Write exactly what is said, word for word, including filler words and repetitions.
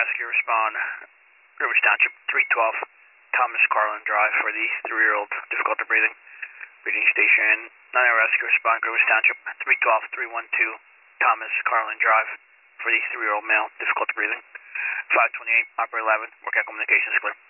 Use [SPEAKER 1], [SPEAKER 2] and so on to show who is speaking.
[SPEAKER 1] Rescue respond, Rivers Township, three twelve, Thomas Carlin Drive for the three-year-old, difficulty breathing. Reading station, nine Rescue respond, Rivers Township, three twelve, three one two, Thomas Carlin Drive for the three-year-old male, difficulty breathing. five twenty-eight, operator eleven, workout communications clear.